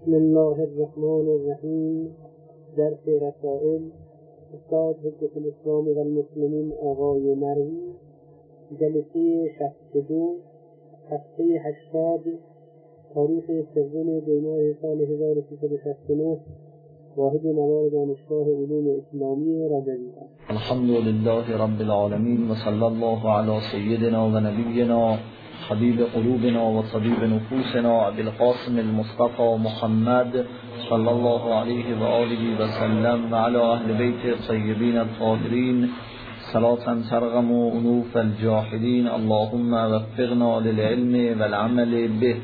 بسم الله الرحمن الرحیم. درس رسائل استاد حجت الاسلام و المسلمین آقای مروی، جلسه 62، هفته 80، تاریخ 3 دی‌ماه سال 1369، واحد نوار دانشگاه علوم اسلامی رجوی. الحمد لله رب العالمین و صلی الله علی سیدنا و نبینا حبیب قلوبنا و طبیب نفوسنا ابی القاسم المصطفى محمد صلی الله علیه و آله و سلم و علی اهل بیت الطیبین الطاهرین صلاة ترغم انوف الجاحدین. اللهم وفقنا للعلم والعمل به.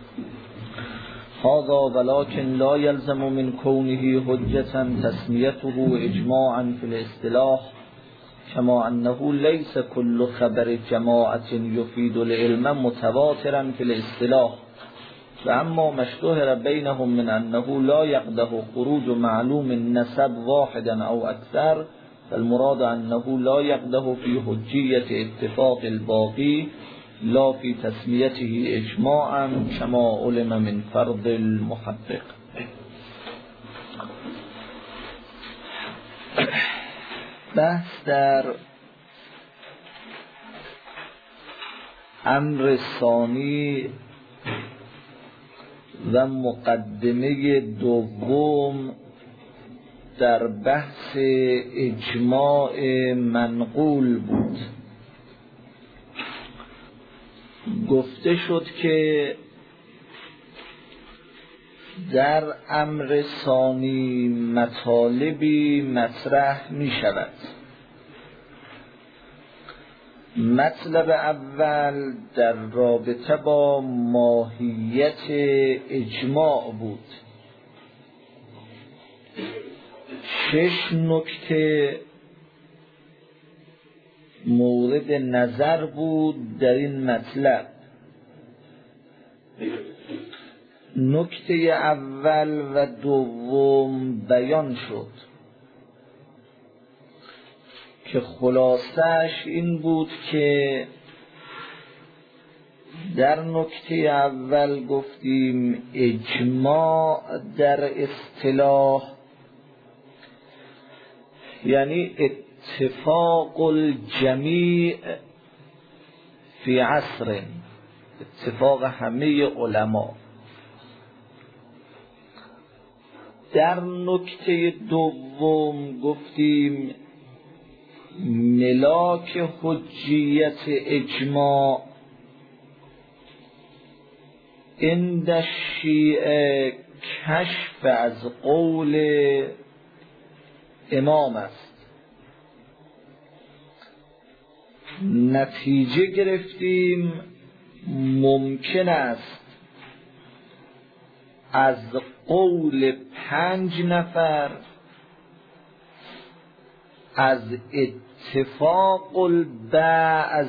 هذا ولكن لا يلزم من كونه حجة تسميته اجماعا في الاصطلاح، كما انه ليس كل خبر جماعة يفيد العلم متواترا في الاصطلاح، واما ما اشتهر بينهم من انه لا يقدح خروج معلوم النسب واحدا او اكثر، فالمراد انه لا يقدح في حجية اتفاق الباقي لا في تسميته اجماعا كما علم من فرض المحقق. بحث در امر ثانی و مقدمه دوم در بحث اجماع منقول بود. گفته شد که در امر ثانی مطالبی مطرح می شود. مطلب اول در رابطه با ماهیت اجماع بود. 6 نکته مورد نظر بود در این مطلب. نکته اول و دوم بیان شد که خلاصش این بود که در نکته اول گفتیم اجماع در اصطلاح یعنی اتفاق الجمیع فی عصر، اتفاق همه علما. در نکته دوم گفتیم ملاک حجیت اجماع عند الشیعه کشف از قول امام است. نتیجه گرفتیم ممکن است از قول 5 نفر از اتفاق البعض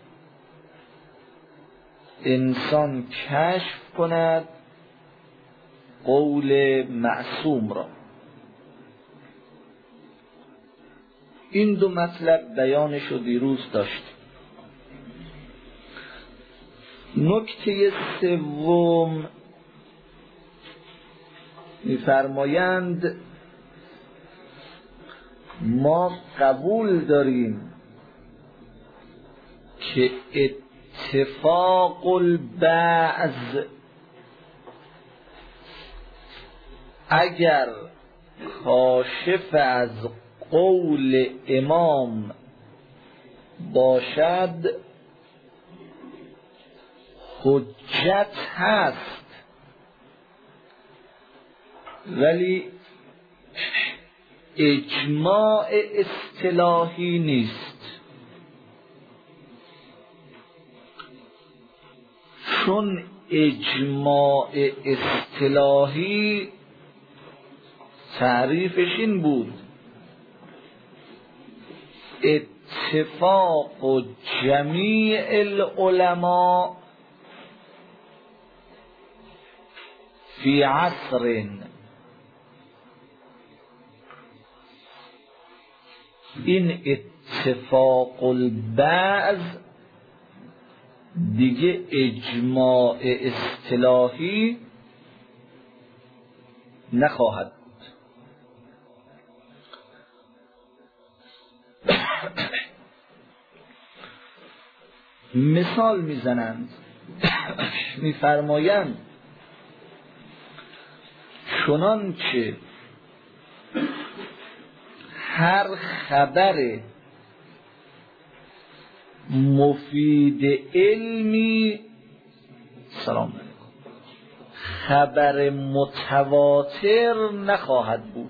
انسان کشف کند قول معصوم را. این دو مطلب بیانش رو دیروز داشت. نکته سوم می‌فرمایند ما قبول داریم که اتفاق البعض اگر کاشف از قول امام باشد حجت هست، ولی اجماع اصطلاحی نیست، چون اجماع اصطلاحی تعریفش این بود اتفاق جمیع العلماء فی عصر. این اتفاق البعض دیگه اجماع اصطلاحی نخواهد بود. مثال میزنند، میفرمایند چنان که هر خبر مفید علمی سلام علیکم خبر متواتر نخواهد بود.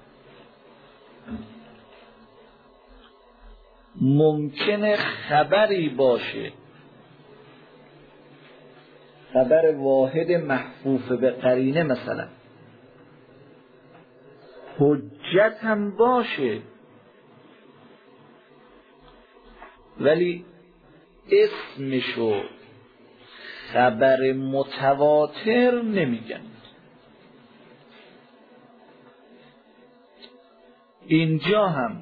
ممکنه خبری باشه، خبر واحد محفوظ به قرینه مثلا، حجت هم باشه، ولی اسمشو خبر متواتر نمیگن. اینجا هم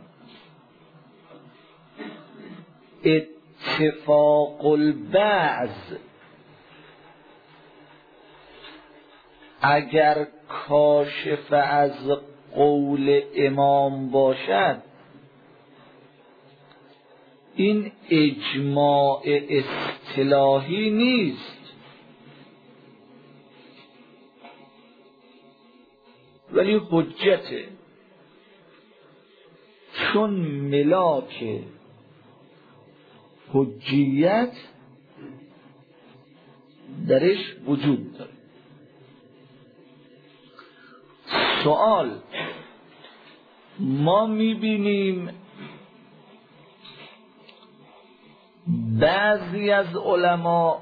اتفاق البعض اگر کاشف از قول امام باشد، این اجماع اصطلاحی نیست، ولی حجته، چون ملاک حجیت درش وجود داره. سوال، ما میبینیم بعضی از علما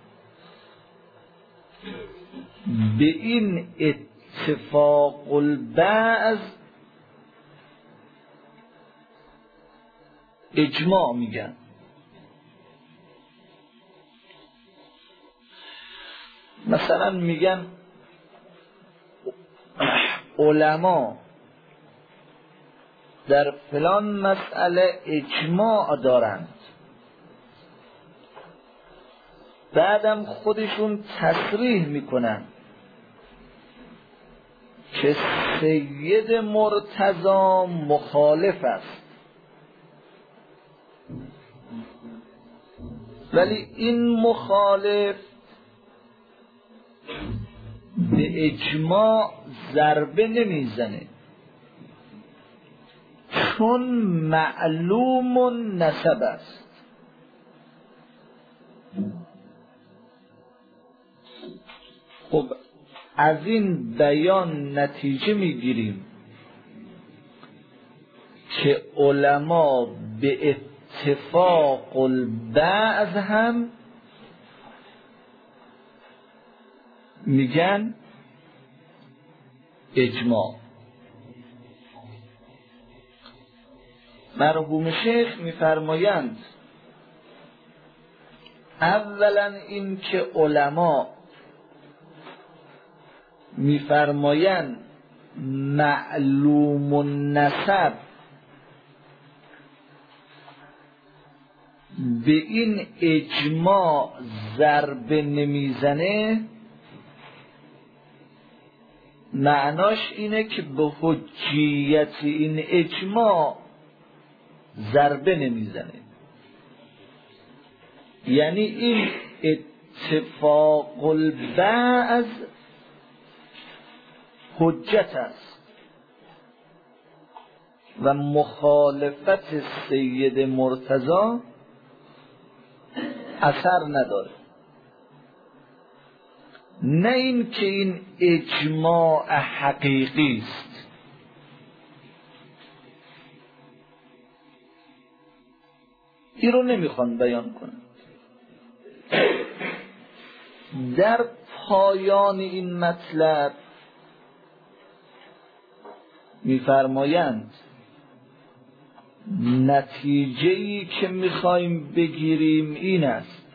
به این اتفاق البعض اجماع میگن. مثلا میگن علما در فلان مسئله اجماع دارند، بعدم خودشون تصریح میکنن که سید مرتضی مخالف است، ولی این مخالف به اجماع ضربه نمیزنه، چون معلوم نسب است. خب از این بیان نتیجه میگیریم که علما به اتفاق البعض هم میگن اجماع. مرحوم شیخ میفرمایند اولا این که علما میفرمایند معلوم النسب به این اجماع ضربه نمیزنه، معناش اینه که به حجیت این اجماع ضربه نمیزنه، یعنی این اتفاق البعض حجت است و مخالفت سید مرتضی اثر نداره. نه این که این اجماع حقیقی است. این رو نمیخوان بیان کنن. در پایان این مطلب میفرمایند نتیجه‌ای که میخوایم بگیریم این است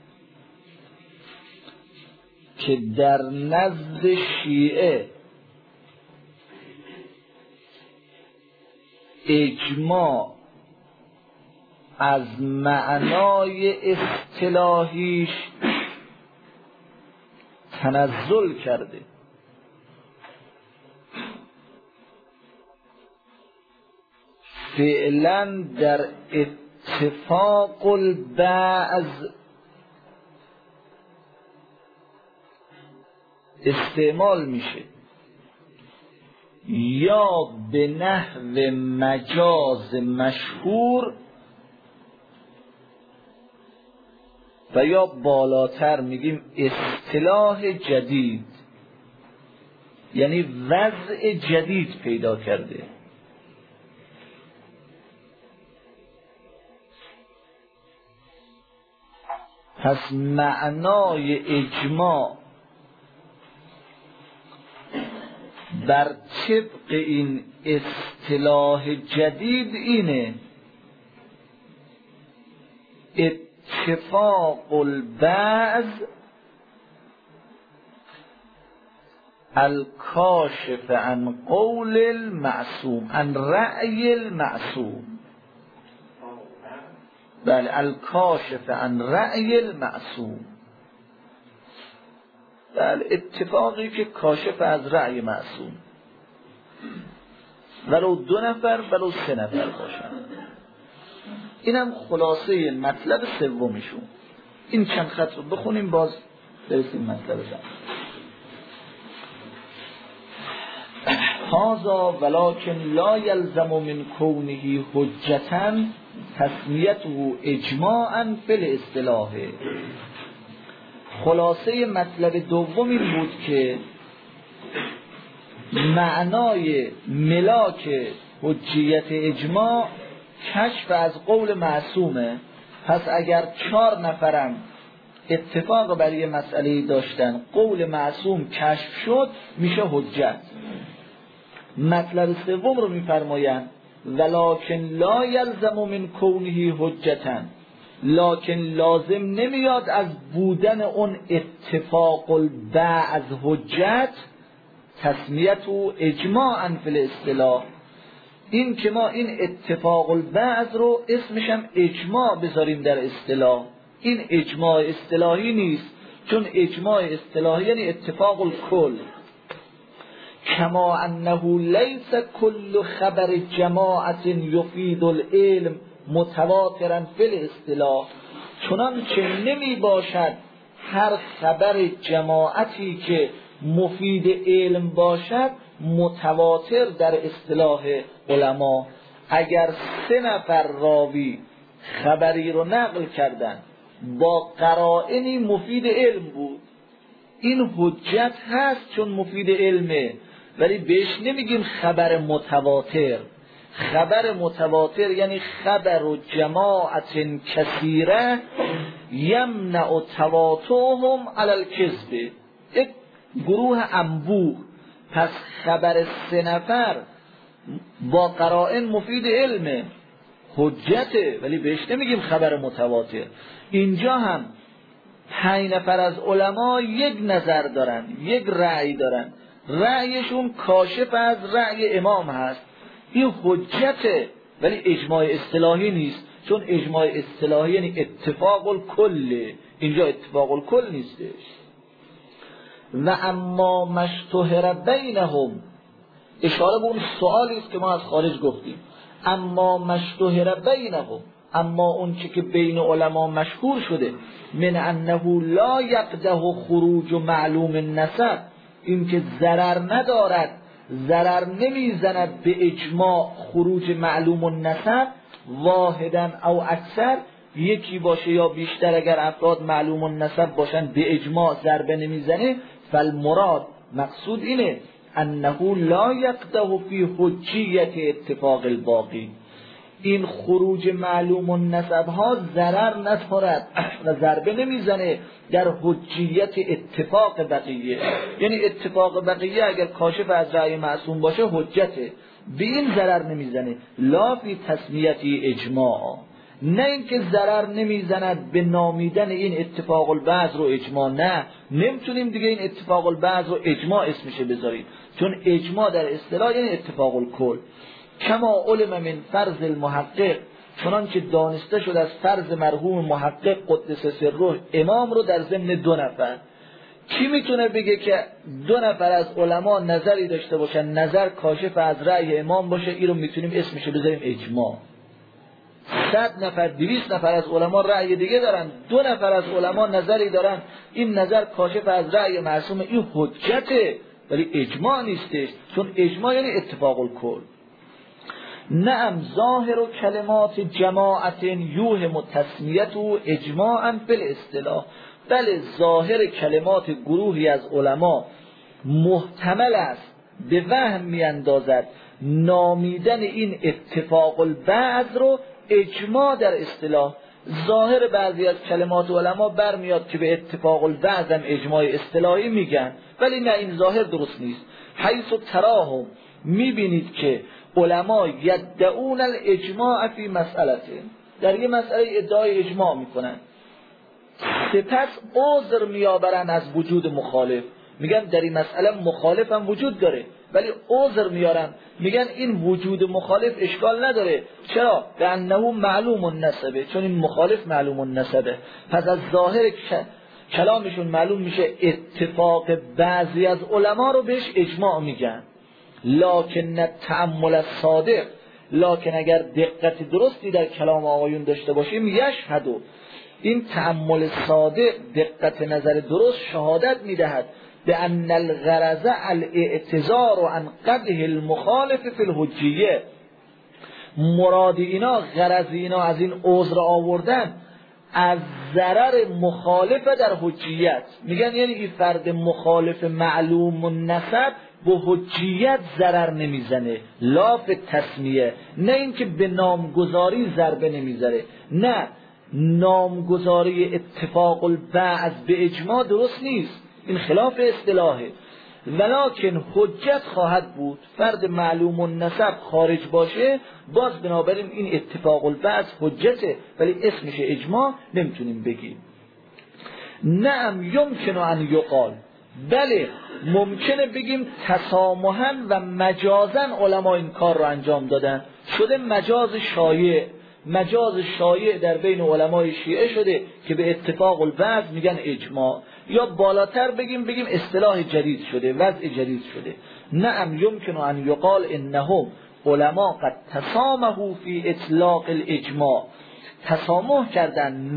که در نزد شیعه اجماع از معنای اصطلاحیش تنزل کرده فعلا در اتفاق البعض استعمال میشه، یا به نحو مجاز مشهور و یا بالاتر میگیم اصطلاح جدید، یعنی وضع جدید پیدا کرده. پس معنای اجماع بر طبق این اصطلاح جدید اینه: اتفاق البعض الکاشف عن قول المعصوم، عن رأی المعصوم. بله، الکاشف عن رأی المعصوم. بله، اتفاقی که کاشف از رأی معصوم، ولو 2 نفر ولو 3 نفر باشن. اینم خلاصه مطلب سومشون. این چند خط رو بخونیم باز برسیم مطلب جمع. هذا ولكن لا يلزم من كونه حجة تسمیته اجماعا فی الاصطلاح. خلاصه مطلب دوم این بود که معنای ملاک حجیت اجماع کشف از قول معصومه. پس اگر 4 نفرم اتفاق بر یه مسئله داشتن، قول معصوم کشف شد، میشه حجت. مطلب سوم رو میفرمایند ولکن لا یلزم من کونه حجتن، لکن لازم نمیاد از بودن اون اتفاق البعض حجت تسمیت و اجماعا فی الاصطلاح. این که ما این اتفاق البعض رو اسمشم اجماع بذاریم در اصطلاح، این اجماع اصطلاحی نیست، چون اجماع اصطلاحی یعنی اتفاق الکل. کما انه لیس کل خبر جماعت یفید العلم متواترا فی الاصطلاح، چنانچه نمی باشد هر خبر جماعتی که مفید علم باشد متواتر در اصطلاح علما. اگر 3 نفر راوی خبری رو نقل کردن با قرائنی مفید علم بود، این حجت هست چون مفید علمه، ولی بهش نمیگیم خبر متواتر. خبر متواتر یعنی خبر و جماعت کثیره یمنع تواترهم علی الکذب، یک گروه انبوه. پس خبر 3 نفر با قرائن مفید علمه، حجته، ولی بهش نمیگیم خبر متواتر. اینجا هم 5 نفر از علما یک نظر دارن، یک رأی دارن، رأیشون کاشف از رأی امام هست، این حجته، ولی اجماع اصطلاحی نیست، چون اجماع اصطلاحی یعنی اتفاق الکل، اینجا اتفاق الکل نیستش. و اما مشتهر بینهم، اشاره به اون سوالی است که ما از خارج گفتیم، اما مشتهر بینهم، اما اون چی که بین علما مشهور شده، من انه لا یقده خروج معلوم النسب، این که ضرر ندارد، ضرر نمیزند به اجماع خروج معلوم النسب واحدا او اکثر، یکی باشه یا بیشتر، اگر افراد معلوم النسب باشن به اجماع ضربه نمیزنه. فالمراد، مقصود اینه، انه لا یقده فی حجیت اتفاق الباقی، این خروج معلوم النسب ها ضرر ندارد و ضربه نمیزنه در حجیت اتفاق بقیه. یعنی اتفاق بقیه اگر کاشف از رأی معصوم باشه حجته، به این ضرر نمیزنه. لا فی تسمیتی اجماع، نه اینکه ضرر نمیزند به نامیدن این اتفاق البعض رو اجماع. نه، نمیتونیم دیگه این اتفاق البعض رو اجماع اسمشه بذاریم، چون اجماع در اصطلاح یعنی اتفاق الکل. کما علم من فرض المحقق، چنانکه دانسته شد از فرض مرحوم محقق قدس سره امام رو در ضمن 2 نفر، کی میتونه بگه که 2 نفر از علما نظری داشته باشن نظر کاشف از رأی امام باشه این رو میتونیم اسمش بذاریم اجماع؟ 100 نفر 200 نفر از علما رأی دیگه دارن، 2 نفر از علما نظری دارن این نظر کاشف از رأی معصوم، این حجته ولی اجماع نیستش، چون اجماع یعنی اتفاق الکل. نعم ظاهر و کلمات جماعت یوهم تسمیته اجماعا فی الاصطلاح. بله ظاهر کلمات گروهی از علما محتمل است به وهم میاندازد نامیدن این اتفاق البعض رو اجماع در اصطلاح. ظاهر بعضی از کلمات علما برمیاد که به اتفاق البعض هم اجماع اصطلاحی میگن، ولی نه این ظاهر درست نیست. حیث تراهم میبینید که علما یدعون الاجماع فی مسئله، در یه مسئله ادعای اجماع میکنن، سپس عذر میآورن از وجود مخالف، میگن در این مسئله مخالف هم وجود داره ولی عذر میارن، میگن این وجود مخالف اشکال نداره. چرا؟ به انه معلوم النسبه، چون این مخالف معلوم النسبه. پس از ظاهر کلامشون معلوم میشه اتفاق بعضی از علما رو بهش اجماع میگن. لکن تأمل الصادق، لکن اگر دقت درستی در کلام آقایون داشته باشیم یشهدو، این تأمل صادق دقت نظر درست شهادت میدهد به ان الغرض الاعتذار عن قدح المخالف فی الحجیه، مراد اینا غرض اینا از این عذر آوردن از ضرر مخالف در حجیت. میگن یعنی این فرد مخالف معلوم النسب به حجیت ضرر نمیزنه، لاف تسمیه، نه اینکه به نامگذاری ضربه نمیزنه، نه نامگذاری اتفاق البعض به اجماع درست نیست، این خلاف اصطلاحه. ولکن حجت خواهد بود فرد معلوم النسب خارج باشه، باز بنابراین این اتفاق البعض حجته ولی اسمش اجماع نمیتونیم بگیم. نعم یمکن ان یقال، بله ممکنه بگیم تسامحاً و مجازاً علما این کار رو انجام دادن، شده مجاز شایع. مجاز شایع در بین علمای شیعه شده که به اتفاق البعض میگن اجماع، یا بالاتر بگیم اصطلاح جدید شده، وضع جدید شده. نعم یمکن ان یقال انهم علما قد تسامحوا فی اطلاق الاجماع، تسامح کردن،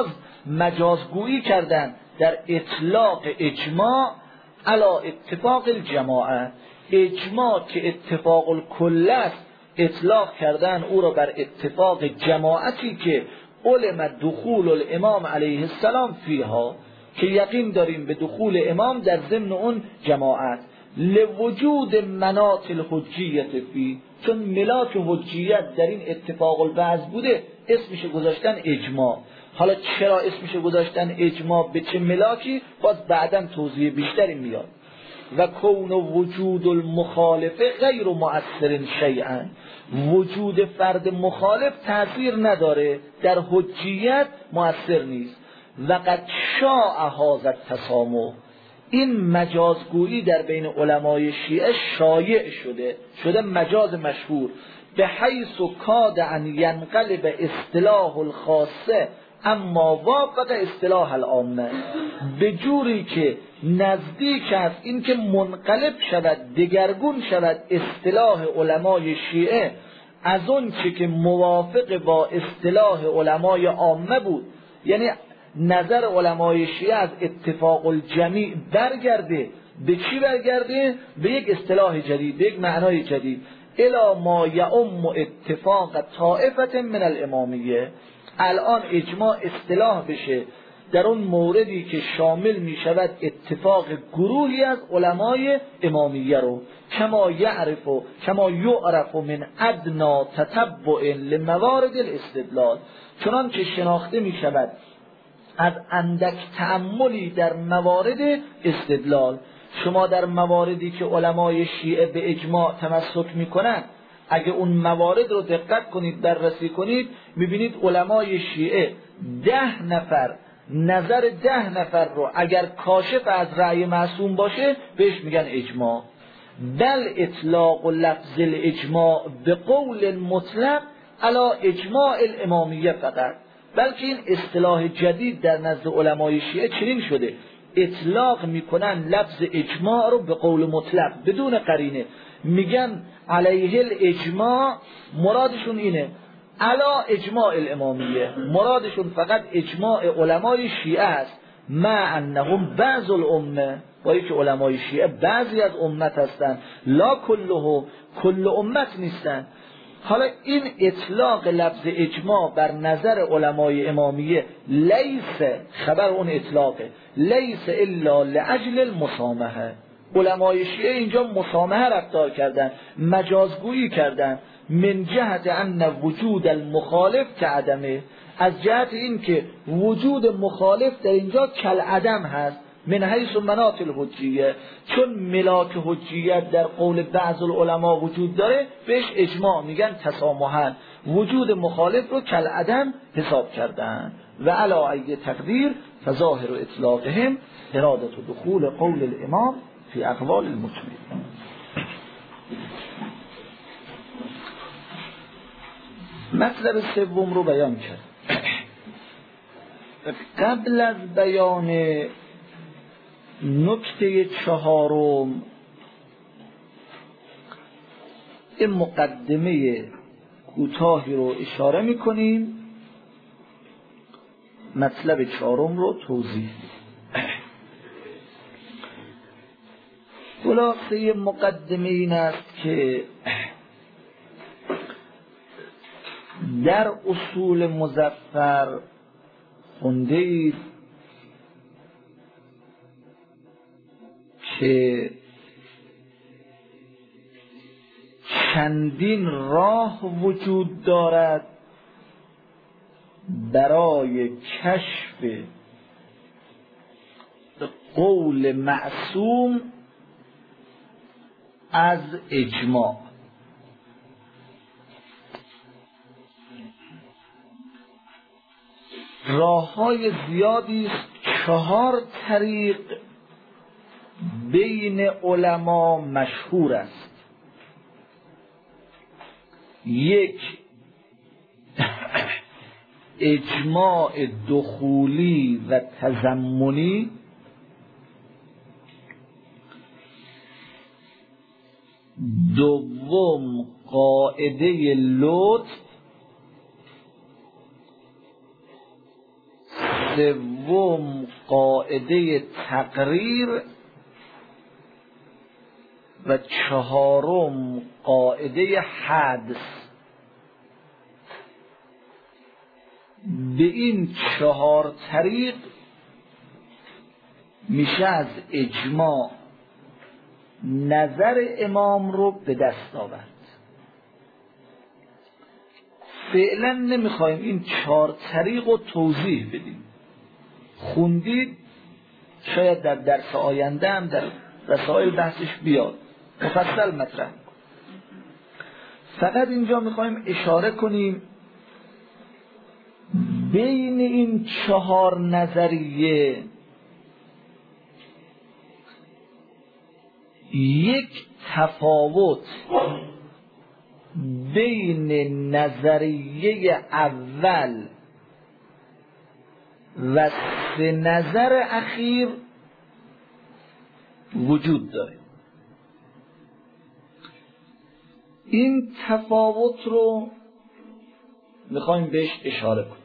مجازگویی کردن در اطلاق اجماع علی اتفاق الجماعه، اجماع که اتفاق الکل است اطلاق کردن او را بر اتفاق جماعتی که علم دخول الامام علیه السلام فیها، که یقین داریم به دخول امام در ضمن اون جماعت، لوجود مناط الحجیت فی، چون ملاک حجیت در این اتفاق البعض بوده اسمش گذاشتن اجماع. حالا چرا اسمش گذاشتن اجماع، به چه ملاکی، باز بعداً توضیح بیشتری میاد. و کون وجود المخالفه غیر مؤثر شیئا، وجود فرد مخالف تأثیر نداره در حجیت، مؤثر نیست. و قد شاع هذا التسامح، این مجازگویی در بین علمای شیعه شایع شده مجاز مشهور، به حیث کاد ان ینقلب اصطلاح الخاصه اما وافق اصطلاح العامه، به جوری که نزدیک است این که منقلب شود، دگرگون شود اصطلاح علمای شیعه از اون چه که موافق با اصطلاح علمای عامه بود، یعنی نظر علمای شیعه از اتفاق الجمیع برگرده به چی برگرده؟ به یک اصطلاح جدید، به یک معنای جدید، الی ما یعم اتفاق طائفه من الامامیه. الان اجماع اصطلاح بشه در اون موردی که شامل می شود اتفاق گروهی از علمای امامیه رو، کما یعرف من ادنا تتبع لموارد الاستدلال، چنان که شناخته می شود از اندک تأملی در موارد استدلال. شما در مواردی که علمای شیعه به اجماع تمسک می کنند، اگه اون موارد رو دقت کنید، بررسی کنید، میبینید علمای شیعه 10 نفر نظر 10 نفر رو اگر کاشف از رأی معصوم باشه بهش میگن اجماع. بل اطلاق لفظ الاجماع به قول مطلق علی اجماع الامامیه فقط، بلکه این اصطلاح جدید در نزد علمای شیعه چنین شده، اطلاق میکنن لفظ اجماع رو به قول مطلق بدون قرینه، میگن علیه الاجماع، مرادشون اینه علا اجماع الامامیه، مرادشون فقط اجماع علمای شیعه است، مع انهم بعض الامه، با اینکه علمای شیعه بعضی از امت هستن، لا کله، کل امت نیستن. حالا این اطلاق لفظ اجماع بر نظر علمای امامیه لیس، خبر اون اطلاقه، لیس الا لاجل المسامحه. علمای شیعه اینجا مسامحه رفتار کردن، مجازگویی کردن، من جهت ان وجود المخالف کعدمه، از جهت این که وجود مخالف در اینجا کالعدم هست، من حیث مناط الحجیه، چون ملاک حجیت در قول بعض العلماء وجود داره، بهش اجماع میگن تسامحاً، وجود مخالف رو کالعدم حساب کردن. و علی ای تقدیر فظاهر اطلاقهم اراده دخول قول الامام فی اقوال المجمعین. مطلب سوم رو بیان کرد. قبل از بیان نکته چهارم، این مقدمه کوتاهی رو اشاره میکنیم، مطلب چهارم رو توضیح. خلاصه مقدمه این است که در اصول مظفر خونده اید که چندین راه وجود دارد برای کشف قول معصوم از اجماع. راه‌های زیادی است، 4 طریق بین علما مشهور است. 1 اجماع دخولی و تضمنی، 2 قاعده لطف، 3 قاعده تقریر و 4 قاعده حدس. به این 4 طریق میشه از اجماع نظر امام رو به دست آورد. فعلا نمیخوایم این 4 طریق رو توضیح بدیم، خوندید، شاید در درس آینده هم در رسائل بحثش بیاد، مفصل مطرح. فقط اینجا میخوایم اشاره کنیم بین این 4 نظریه یک تفاوت بین نظریه اول و 3 نظر اخیر وجود داره. این تفاوت رو میخوایم بهش اشاره کنیم.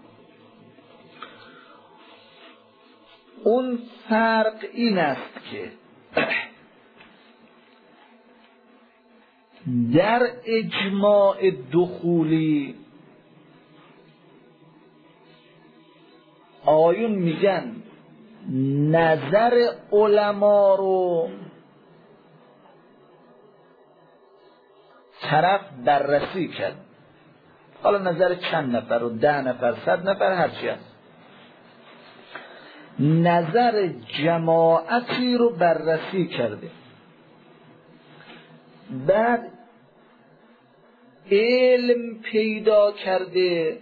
اون فرق این است که در اجماع دخولی آیون میگن نظر علما رو طرف بررسی کرد، حالا نظر چند نفر و 10 نفر 100 نفر هرچی هست، نظر جماعتی رو بررسی کرده، بعد علم پیدا کرده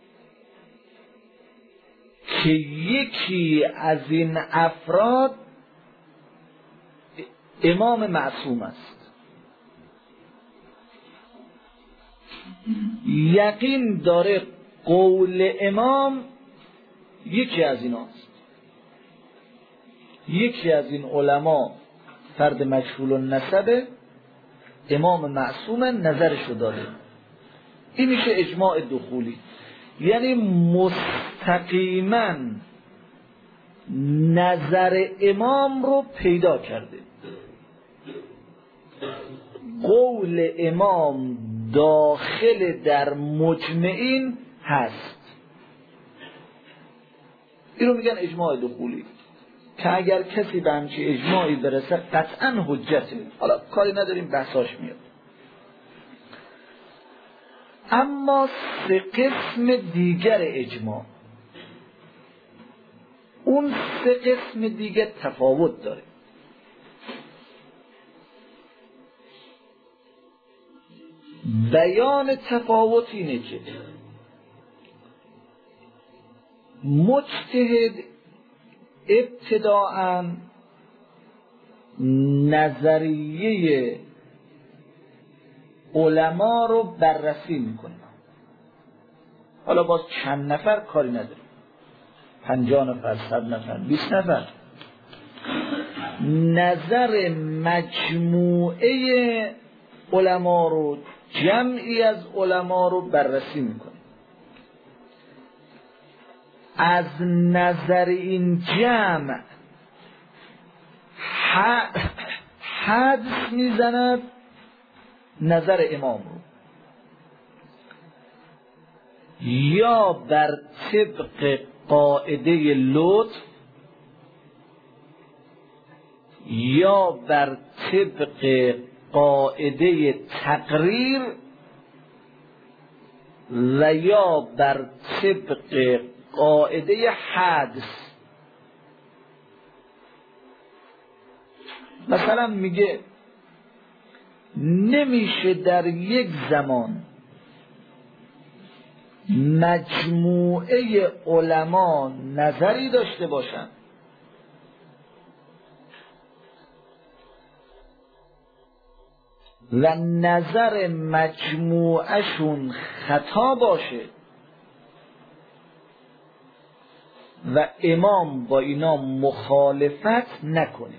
که یکی از این افراد امام معصوم است، یقین داره قول امام یکی از ایناست. یکی از این علما فرد مجهول النسب، امام معصوم، نظرشو داده، این میشه اجماع دخولی. یعنی مستقیما نظر امام رو پیدا کرده، قول امام داخل در مجمعین هست، این رو میگن اجماع دخولی، که اگر کسی به همچی اجماعی برسه قطعا حجته. حالا کاری نداریم بحثاش میاد. اما سه قسم دیگر اجماع، اون سه قسم دیگر تفاوت داره. بیان تفاوت اینه که مجتهد ابتداءً نظریه علما رو بررسی میکنه. حالا باز چند نفر کاری نداره، 50 نفر، 100 نفر، 20 نفر، نظر مجموعه علما رو، جمعی از علما رو بررسی میکنه. از نظر این جمع حدس میزند نظر امام رو، یا بر طبق قاعده لطف، یا بر طبق قاعده تقریر، و یا بر طبق قاعده حدس. مثلا میگه نمیشه در یک زمان مجموعه علما نظری داشته باشند و نظر مجموعهشون خطا باشه و امام با اینا مخالفت نکنه.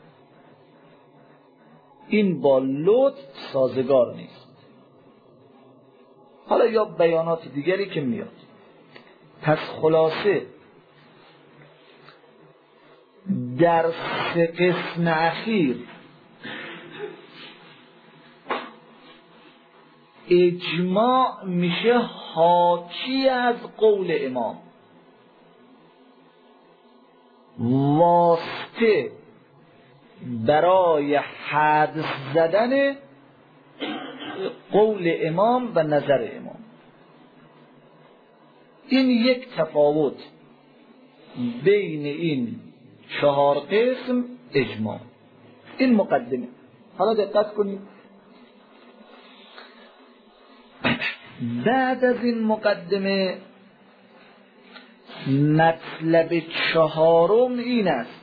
این با لطف سازگار نیست. حالا یا بیانات دیگری که میاد. پس خلاصه در سه قسم اخیر اجماع میشه حاکی از قول امام، واسطه برای حدس زدن قول امام و نظر امام. این یک تفاوت بین این 4 قسم اجماع. این مقدمه. حالا دقت کنید، بعد از این مقدمه مطلب 4 این است،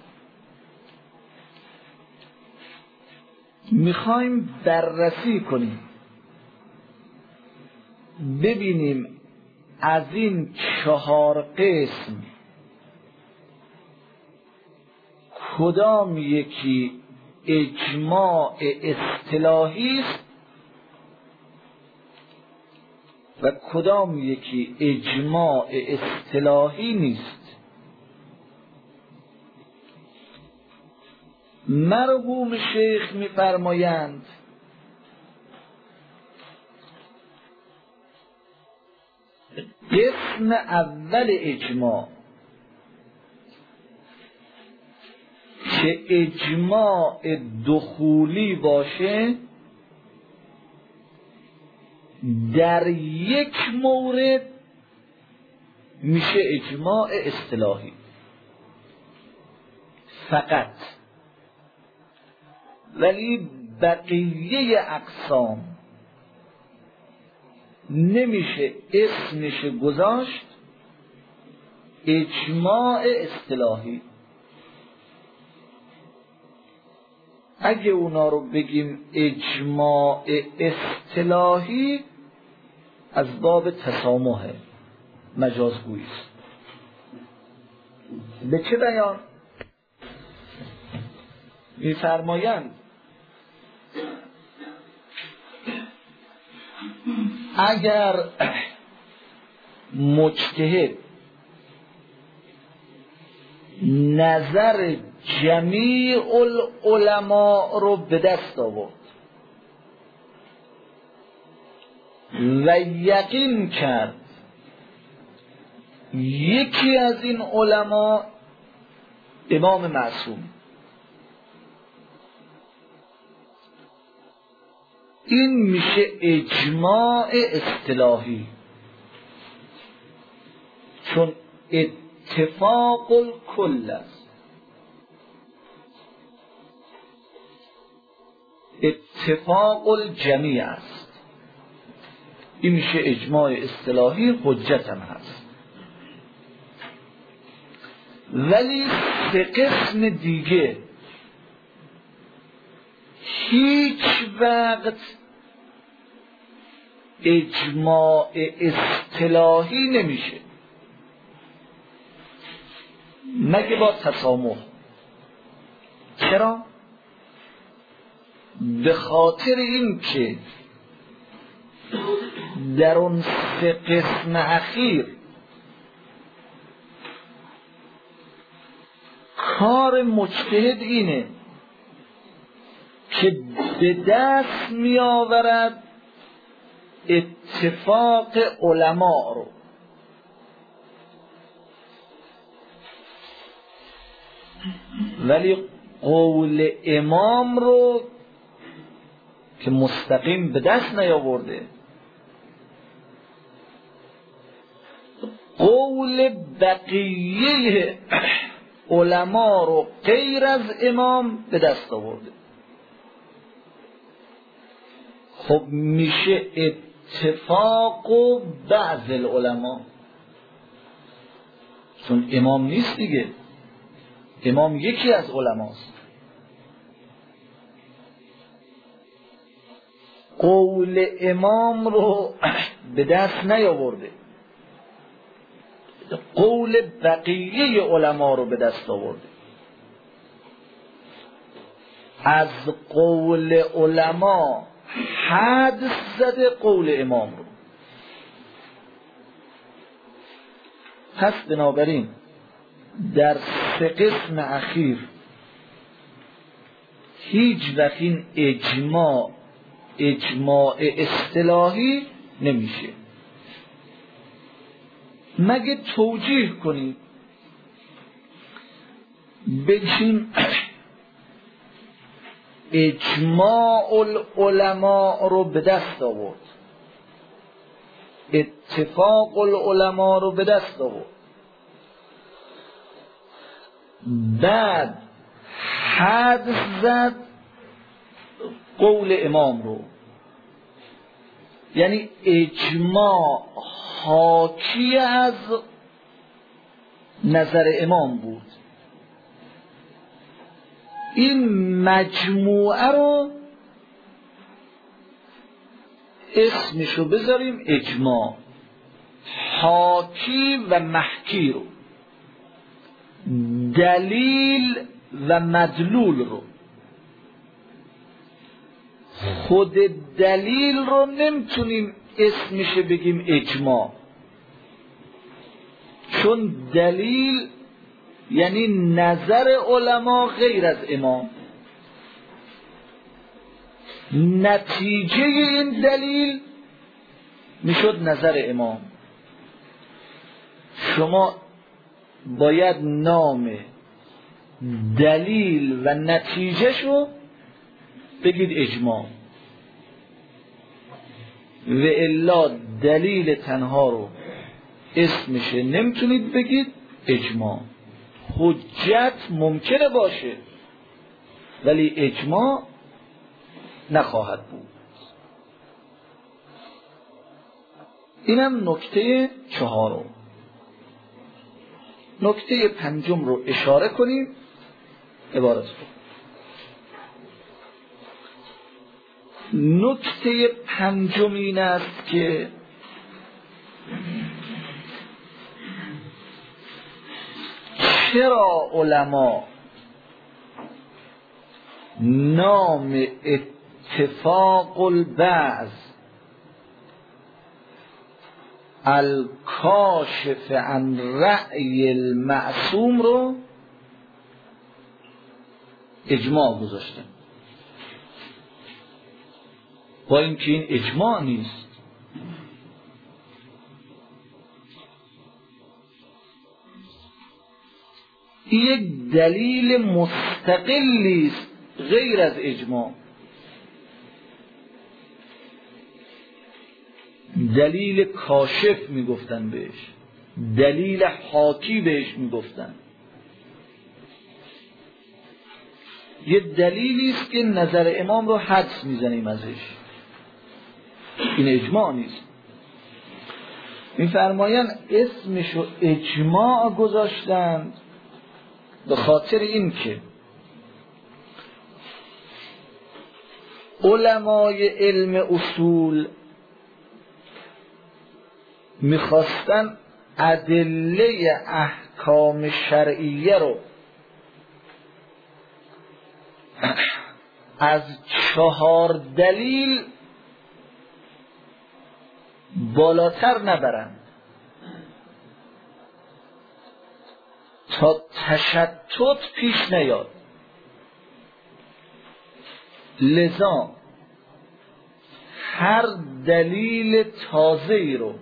میخوایم بررسی کنیم ببینیم از این 4 قسم کدام یکی اجماع اصطلاحی است و کدام یکی اجماع اصطلاحی نیست. مرحوم شیخ می‌فرمایند قسم اول اجماع که اجماع دخولی باشه در یک مورد میشه اجماع اصطلاحی فقط، ولی بقیه اقسام نمیشه اسمش گذاشت اجماع اصطلاحی. اگه اونا رو بگیم اجماع اصطلاحی از باب تسامح مجازگویی است. به چه بیان؟ می‌فرمایند اگر مجتهد نظر جمیع العلماء رو به دست آورد و یقین کرد یکی از این علما امام معصوم، این میشه اجماع اصطلاحی، چون اتفاق الکل است، اتفاق الجمیع است. این میشه اجماع اصطلاحی، حجت هم هست. ولی سه قسم دیگه هیچ وقت اجماع اصطلاحی نمیشه مگه با تسامح. چرا؟ به خاطر این که در اون سه قسم اخیر کار مجتهد اینه که به دست می آورد اتفاق علما رو، ولی قول امام رو که مستقیم به دست نیاورده، قول بقیه علما رو غیر از امام به دست آورده. خب میشه اتفاق و بعض العلماء، چون امام نیست دیگه، امام یکی از علماست. قول امام رو به دست نیاورده، قول بقیه علما رو به دست آورده. از قول علما حد زده قول امام رو. پس بنابراین در سه قسم اخیر هیچ وقت این اجماع اصطلاحی نمیشه، مگه توجیه کنید بگیم اجماع العلماء رو به دست آورد، اتفاق العلماء رو به دست آورد، بعد حد زد قول امام رو، یعنی اجماع حاکی از نظر امام بود. این مجموعه رو اسمشو بذاریم اجماع، حاکی و محکی رو، دلیل و مدلول رو. خود دلیل رو نمیتونیم اسمش بگیم اجماع، چون دلیل یعنی نظر علما غیر از امام. نتیجه این دلیل میشد نظر امام. شما باید نام دلیل و نتیجه شو بگید اجماع، و الا دلیل تنها رو اسمش نمیتونید بگید اجماع. حجت ممکنه باشه ولی اجماع نخواهد بود. اینم نکته چهارم. نکته پنجم رو اشاره کنیم. عبارت رو نکته پنجم این است که چرا علما نام اتفاق البعض الکاشف عن رأی المعصوم رو اجماع گذاشتن، با اینکه این اجماع نیست. این یک دلیل مستقلی است غیر از اجماع، دلیل کاشف میگفتن بهش، دلیل حاکی بهش میگفتن. یه دلیلی است که نظر امام رو حدس میزنیم ازش، این اجماع نیست. میفرمایند اسمشو اجماع گذاشتند به خاطر این که علمای علم اصول میخواستن ادله احکام شرعیه رو از 4 دلیل بالاتر نبرند تا تشتت پیش نیاد. لذا هر دلیل تازه‌ای رو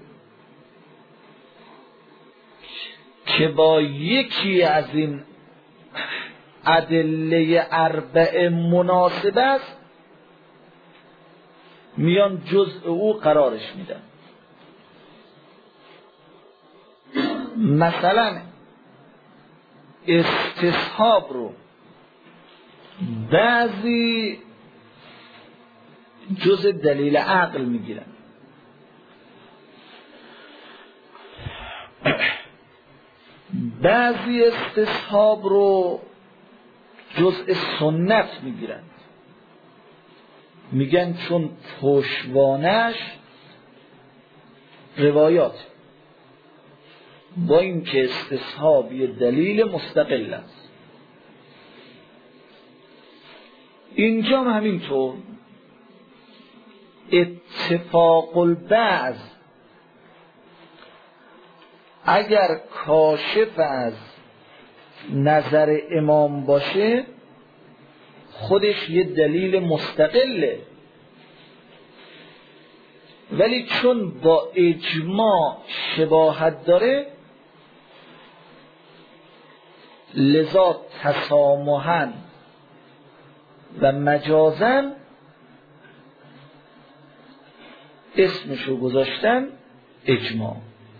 که با یکی از این ادله 4 مناسب است میان جزء او قرارش میدن. مثلا استصحاب رو بعضی جزء دلیل عقل میگیرن، بعضی استصحاب رو جزء سنت میگیرند، میگن چون پشتوانش روایات، با اینکه استصحاب یه دلیل مستقل است. اینجا هم همینطور اتفاق البعض اگر کاشف از نظر امام باشه خودش یه دلیل مستقله، ولی چون با اجماع شباهت داره لذا تسامحاً و مجازاً اسمشو گذاشتن اجماع.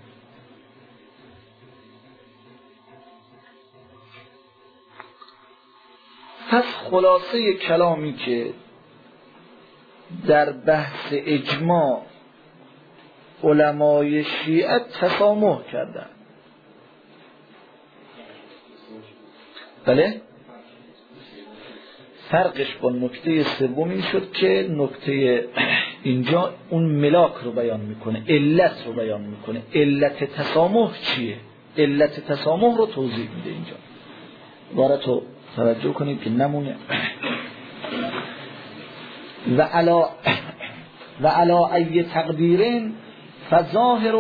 پس خلاصه کلامی که در بحث اجماع علمای شیعه تسامح کردن. بله؟ فرقش با نکته سوم این شد که نکته اینجا اون ملاک رو بیان میکنه، علت رو بیان میکنه. علت تسامح چیه؟ علت تسامح رو توضیح میده اینجا. بارتو توجه کنید که نمونه. و علا ای تقدیرین فظاهر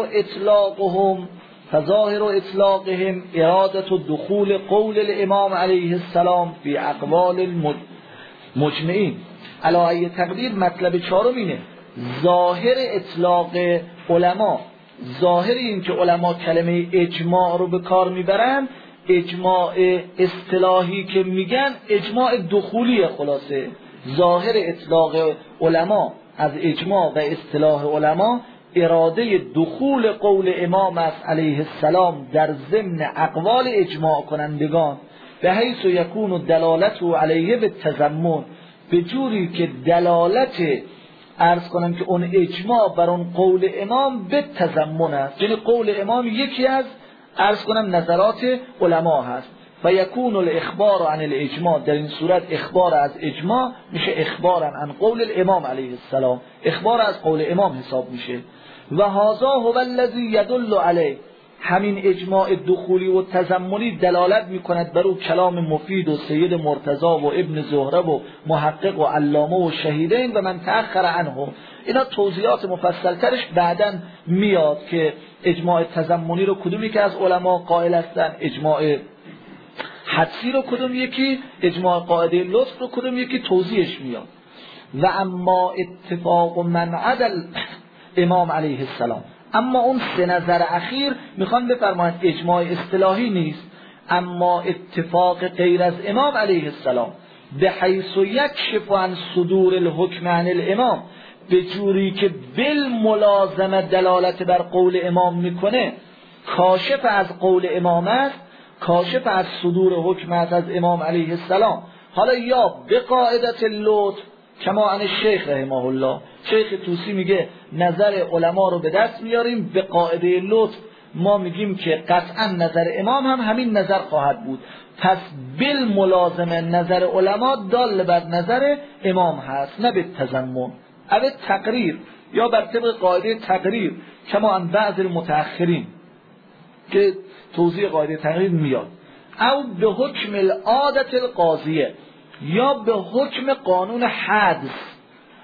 اطلاقهم ارادت دخول قول الامام علیه السلام فی اقوال المجمعین. علا ای تقدیر مطلب 4 اینه، ظاهر اطلاق علما، ظاهر این که علما کلمه اجماع رو به کار میبرن، اجماع اصطلاحی که میگن اجماع دخولی. خلاصه ظاهر اطلاق علما از اجماع و اصطلاح علما اراده دخول قول امام است علیه السلام در ضمن اقوال اجماع کنندگان، به حیث یکون دلالته علیه به تضمن، به جوری که دلالت عرض کنم که اون اجماع بر اون قول امام به تضمن است، یعنی قول امام یکی از عرض کنم نظرات علما هست. و یکون الاخبار عن الاجماع، در این صورت اخبار از اجماع میشه اخبارا عن قول الامام علیه السلام، اخبار از قول امام حساب میشه. و هذا هو الذی یدل علیه، همین اجماع دخولی و تضمنی دلالت میکند بر او کلام مفید و سید مرتضی و ابن زهره و محقق و علامه و شهیدین و من تأخر عنه. اینا توضیحات مفصل ترش بعداً میاد که اجماع تضمنی رو کدومی که از علما قائل هستن، اجماع حدسی رو کدوم یکی، اجماع قاعده لطف رو کدوم یکی، توضیحش میاد. و اما اتفاق من عدل امام علیه السلام، اما اون سه نظر اخیر میخوان بفرمایند اجماع اصطلاحی نیست، اما اتفاق غیر از امام علیه السلام به حیث یکشف عن صدور الحکم عن الامام، به جوری که بالملازمه دلالت بر قول امام میکنه، کاشف از قول امام است، کاشف از صدور حکم است از امام علیه السلام. حالا یا به قاعدت لطف کما عن شیخ رحمه الله، شیخ طوسی میگه نظر علما رو به دست میاریم، به قاعده لطف ما میگیم که قطعا نظر امام هم همین نظر خواهد بود، پس بالملازمه نظر علما دال بر نظر امام هست نه به تضمن او تقریر یا بر طبق قاعده تقریر کما عن بعض المتأخرین که توضیح قاعده تقریر میاد، او به حکم العادت القاضیه یا به حکم قانون حدس،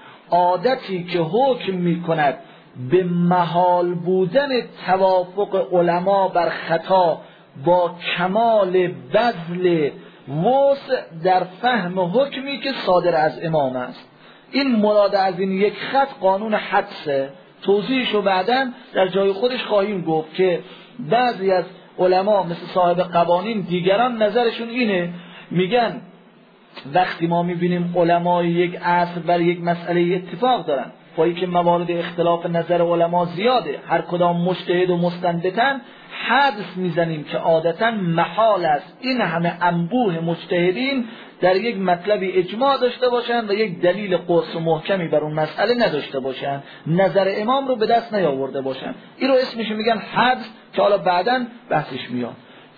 عادتی که حکم میکند به محال بودن توافق علما بر خطا با کمال بذل وسع در فهم حکمی که صادر از امام است. این مراد از این یک خط قانون حدسه، توضیحشو بعداً در جای خودش خواهیم گفت که بعضی از علما مثل صاحب قوانین دیگران نظرشون اینه، میگن وقتی ما میبینیم علمای یک عصر بر یک مسئله اتفاق دارن، با اینکه موارد اختلاف نظر علما زیاده، هر کدام مجتهد و مستنبطن، حدس میزنیم که عادتا محال است این همه انبوه مجتهدین در یک مطلبی اجماع داشته باشن و یک دلیل قرص و محکمی بر اون مسئله نداشته باشن، نظر امام رو به دست نیاورده باشن. این رو اسمش میگن حدس که حالا بعداً بحثش میاد.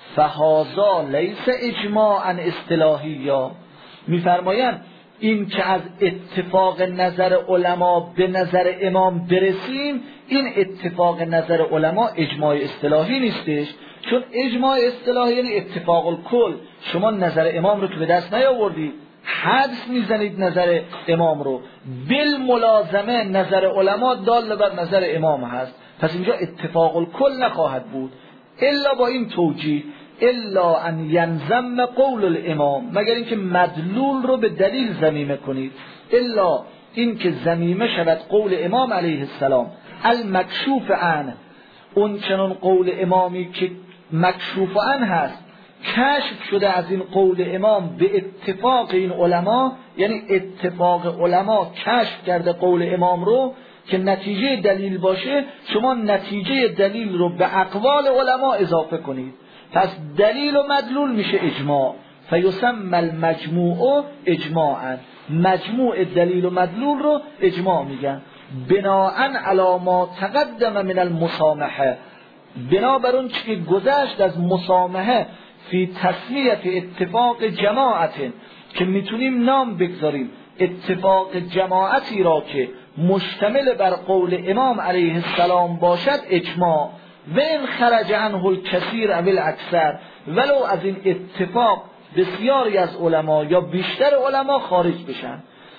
فهذا لیس اجماعا اصطلاحی، یا میفرمایند این که از اتفاق نظر علما به نظر امام برسیم، این اتفاق نظر علما اجماع اصطلاحی نیستش، چون اجماع اصطلاحی یعنی اتفاق الکل. شما نظر امام رو که به دست نیاوردید، حدس میزنید نظر امام رو، بالملازمه نظر علما دال بر نظر امام هست، پس اینجا اتفاق الکل نخواهد بود الا با این توجیه، الا ان ینضم قول الامام، مگر اینکه مدلول رو به دلیل ضمیمه کنید، الا اینکه ضمیمه شود قول امام علیه السلام المکشوف عنه، اون چنان قول امامی که مکشوف عنه هست، کشف شده از این قول امام به اتفاق این علما، یعنی اتفاق علما کشف کرده قول امام رو که نتیجه دلیل باشه، شما نتیجه دلیل رو به اقوال علما اضافه کنید، پس دلیل و مدلول میشه اجماع، فیسمى المجموع اجماعا، مجموع دلیل و مدلول رو اجماع میگن. بناءً علی ما تقدم من المسامحه، بنابر اون چی که گذشت از مسامحه، فی تسمیت اتفاق جماعت، که میتونیم نام بگذاریم اتفاق جماعتی را که مشتمل بر قول امام علیه السلام باشد اجماع، و این خرج عنه الکثیر او الاکثر، ولو از این اتفاق بسیاری از علما یا بیشتر علما خارج بشن.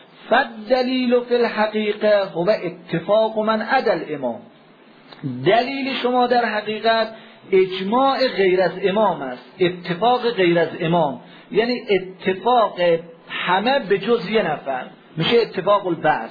فالدلیل فی الحقیقه هو اتفاق من عدل امام، دلیل شما در حقیقت اجماع غیر از امام است، اتفاق غیر از امام یعنی اتفاق همه به جز یه نفر، میشه اتفاق البعض.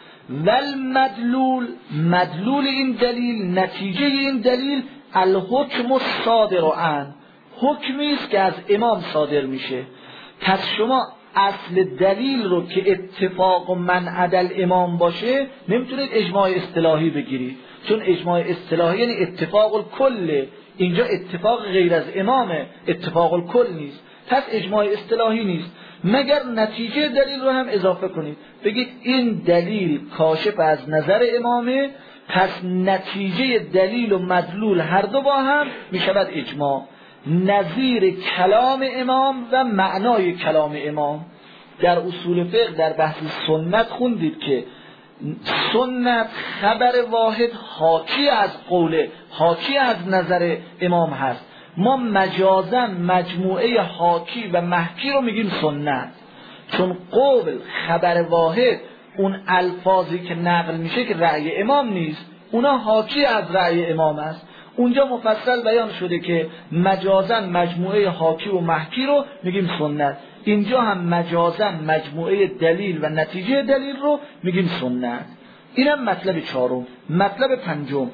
والمدلول، مدلول این دلیل، نتیجه این دلیل، الحکم الصادر عنه، حکمی است که از امام صادر میشه. پس شما اصل دلیل رو که اتفاق من عدل امام باشه نمیتونید اجماع اصطلاحی بگیرید، چون اجماع اصطلاحی یعنی اتفاق الکل، اینجا اتفاق غیر از امامه، اتفاق الکل نیست، پس اجماع اصطلاحی نیست، مگر نتیجه دلیل رو هم اضافه کنید، بگید این دلیل کاشف از نظر امامه، پس نتیجه دلیل و مدلول هر دو با هم میشود اجماع، نظیر کلام امام و معنای کلام امام. در اصول فقه در بحث سنت خوندید که سنت خبر واحد حاکی از قوله، حاکی از نظر امام هست. ما مجازا مجموعه حاکی و محکی رو میگیم سنت، چون قول خبر واحد اون الفاظی که نقل میشه که رأی امام نیست، اونا حاکی از رأی امام است. اونجا مفصل بیان شده که مجازا مجموعه حاکی و محکی رو میگیم سنت، اینجا هم مجازا مجموعه دلیل و نتیجه دلیل رو میگیم سنت. اینم مطلب چهارم. مطلب پنجم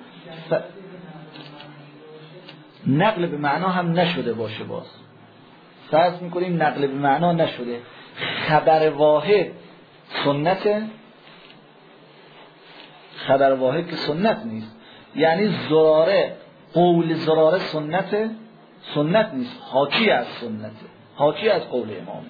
نقل به معنا هم نشده باشه. باز فرض میکنیم نقل به معنا نشده، خبر واحد سنته، خبر واحد که سنت نیست، یعنی زراره، قول زراره سنت نیست، حاکی از سنته، حاکی از قول امام.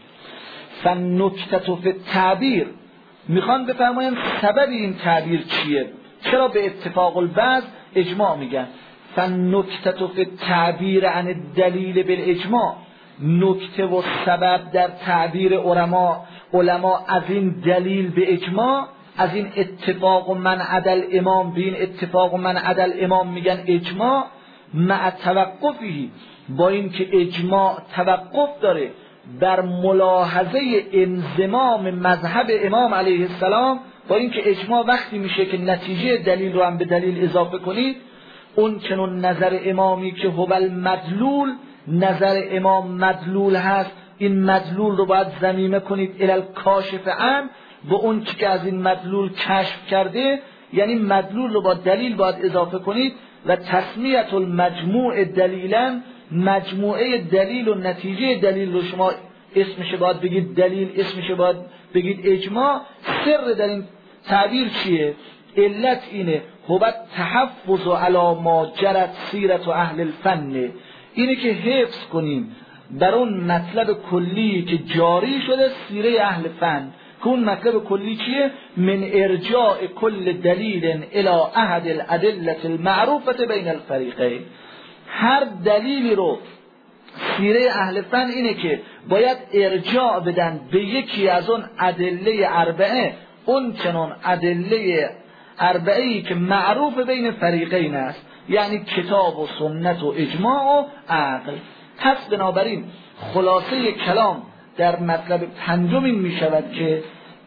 فنکتة فی التعبیر، میخوان بفرمایم سبب این تعبیر چیه، چرا به اتفاق البعض اجماع میگن. فنکتة فی التعبیر عن الدلیل بالاجماع، نکته و سبب در تعبیر علما از این دلیل به اجماع، از این اتفاق و من عدل امام، به این اتفاق و من عدل امام میگن اجماع، مع توقفی، با این که اجماع توقف داره بر ملاحظه انضمام مذهب امام علیه السلام، با این که اجماع وقتی میشه که نتیجه دلیل رو هم به دلیل اضافه کنید، اون چنون نظر امامی که هو المدلول، نظر امام مدلول هست، این مدلول رو باید ضمیمه کنید الی الکاشف عن، به اون که از این مدلول کشف کرده، یعنی مدلول رو با دلیل باید اضافه کنید. و تسمیت المجموع دلیلا، مجموعه دلیل و نتیجه دلیل رو شما اسمش باید بگید دلیل، اسمش باید بگید اجماع. سر در این تعبیر چیه؟ علت اینه هو تحفظ علی ما جرت سیرت اهل الفن، اینه که حفظ کنیم بر اون مطلب کلی که جاری شده سیره اهل فن. که اون مطلب کلی چیه؟ من ارجاع کل دلیل الى احد الادله المعروفه بین الفریقین، هر دلیلی رو سیره اهل فن اینه که باید ارجاع بدن به یکی از اون ادله اربعه، اون چنان ادله اربعه‌ای که معروف بین فریقین است، یعنی کتاب و سنت و اجماع و عقل. پس بنابراین خلاصه کلام در مطلب پنجم این می شود که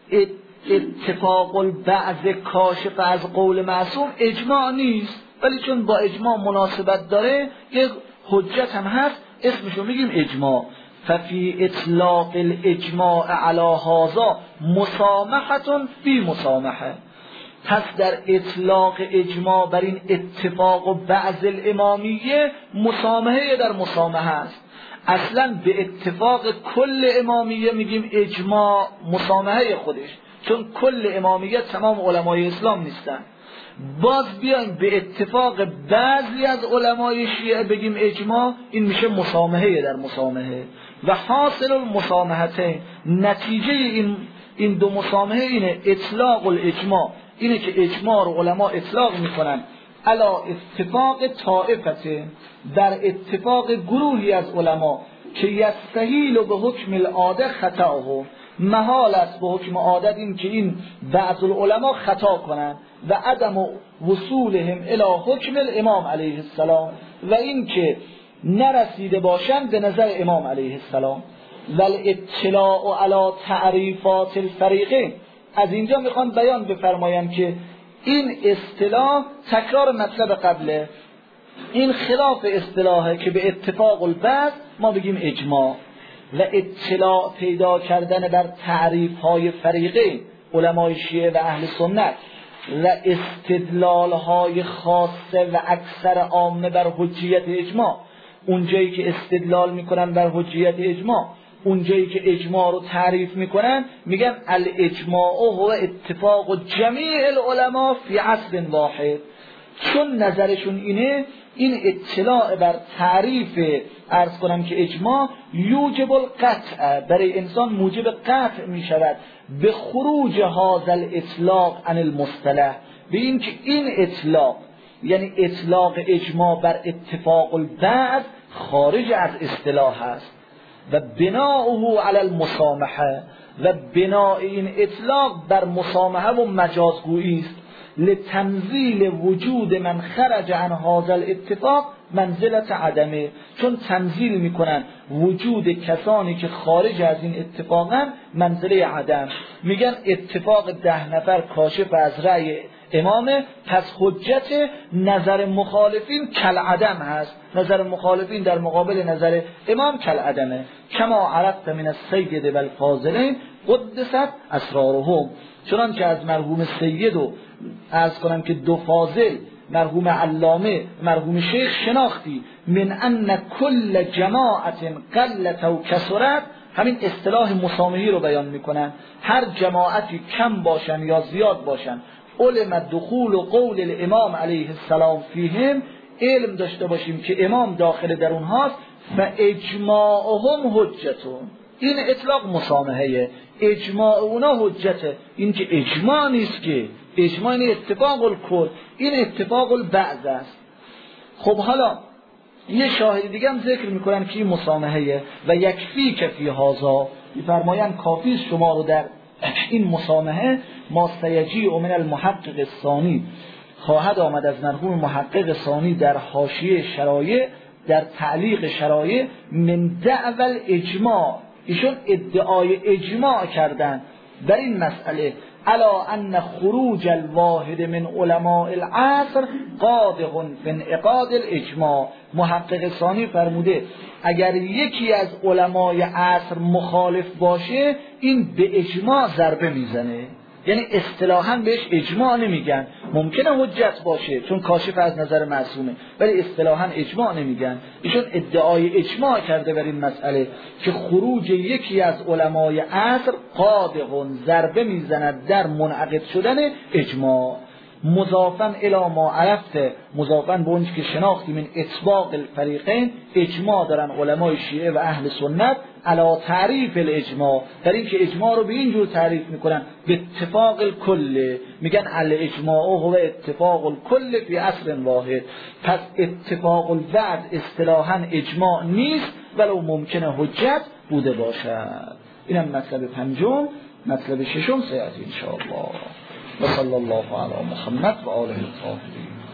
اتفاق البعض کاشف از قول معصوم اجماع نیست، ولی چون با اجماع مناسبت داره یک حجت هم هست، اسمشو میگیم اجماع. ففی اطلاق الاجماع علی هذا مسامحة فی مسامحه، پس در اطلاق اجماع بر این اتفاق و بعض الامامیه مسامحه در مسامحه است. اصلا به اتفاق کل امامیه میگیم اجماع مسامحه خودش، چون کل امامیه تمام علمای اسلام نیستن. باز بیایم به اتفاق بعضی از علمای شیعه بگیم اجماع، این میشه مسامحه در مسامحه. و حاصل المسامحتین، نتیجه این دو مسامحه اینه اطلاق الاجماع، اینه که اجماع رو علما اطلاق میکنن علا اتفاق طائفته، در اتفاق گروهی از علما که یستحیل به حکم العاده خطاهم، محال است به حکم عادت این که این بعض العلماء خطا کنند، و عدم وصولهم الی حکم الامام علیه السلام، و این که نرسیده باشند به نظر امام علیه السلام. والاطلاع علی تعریفات الفریقین، از اینجا میخوام بیان بفرمایم که این اصطلاح تکرار مطلب قبله، این خلاف اصطلاحه که به اتفاق البعض ما بگیم اجماع. و اطلاع پیدا کردن بر تعریف های فریقین علمای شیعه و اهل سنت و استدلال های خاصه و اکثر عامه بر حجیت اجماع، اونجایی که استدلال میکنن بر حجیت اجماع، اونجایی که اجماع رو تعریف میکنن میگن الاجماع هو اتفاق جمیع العلماء فی عصر واحد. چون نظرشون اینه، این اطلاع بر تعریف عرض کنم که اجماع یوجب القطع، برای انسان موجب قطع میشود به خروج هذا الاطلاق عن المصطلح، به این که این اطلاق یعنی اطلاق اجماع بر اتفاق البعض خارج از اصطلاح است. و بناؤه علی المسامحه، و بناء این اطلاق بر مسامحه و مجازگویی است. لتنزیل وجود من خرج عن هذا الاتفاق منزلت عدمه، چون تنزیل میکنن وجود کسانی که خارج از این اتفاقن منزله عدم. میگن اتفاق 10 نفر کاشف از رأی امامه، پس حجت نظر مخالفین کالعدم هست. نظر مخالفین در مقابل نظر امام کالعدمه. کما عرفت من السید و الفاضلین قدست اسرارهم، چنانکه از مرحوم سید و عرض کنم که 2 فاضل، مرحوم علامه، مرحوم شیخ شناختی من ان کل جماعت قلت و کثرت، همین اصطلاح مسامحی رو بیان میکنن. هر جماعتی کم باشن یا زیاد باشن، علم دخول و قول الامام علیه السلام فیهم، علم داشته باشیم که امام داخل در اونهاست. و اجماعهم حجتون، این اطلاق مسامحه، اجماع اونا حجته. این که اجماع نیست، که اجماع این اتفاق الکل، این اتفاق البعض است. خب حالا یه شاهد دیگه هم ذکر میکنن که این مسامحه و یکفی که فی هازا، میفرمایند کافی شما رو در این مسامحه ما سیجی من المحقق الثانی، خواهد آمد از مرحوم محقق ثانی در حاشیه شرایع، در تعلیق شرایع، من دعوی اجماع، ایشون ادعای اجماع کردن در این مسئله، الا ان خروج الواحد من علماء العصر قادح فی انعقاد الاجماع. محقق ثانی فرموده اگر یکی از علمای عصر مخالف باشه، این به اجماع ضربه میزنه. یعنی اصطلاحاً بهش اجماع نمیگن، ممکنه حجت باشه چون کاشف از نظر معصومه، ولی اصطلاحاً اجماع نمیگن. ایشون ادعای اجماع کرده بر این مسئله که خروج یکی از علمای عصر قادح، ضربه میزند در منعقد شدن اجماع. مضافاً الی ما عرفته، مضافاً به اونچه که شناختیم من اطباق الفریقین، اجماع دارن علمای شیعه و اهل سنت علی تعریف الاجماع، در این که اجماع رو به این جور تعریف میکنن به اتفاق الکل، میگن الاجماع هو اتفاق الکل فی اصل واحد. پس اتفاق البعض اصطلاحاً اجماع نیست، ولو ممکنه حجت بوده باشد. اینم مطلب 5. مطلب 6 سیأتی ان شاء الله. و صلی الله علی محمد و آله الطاهرین.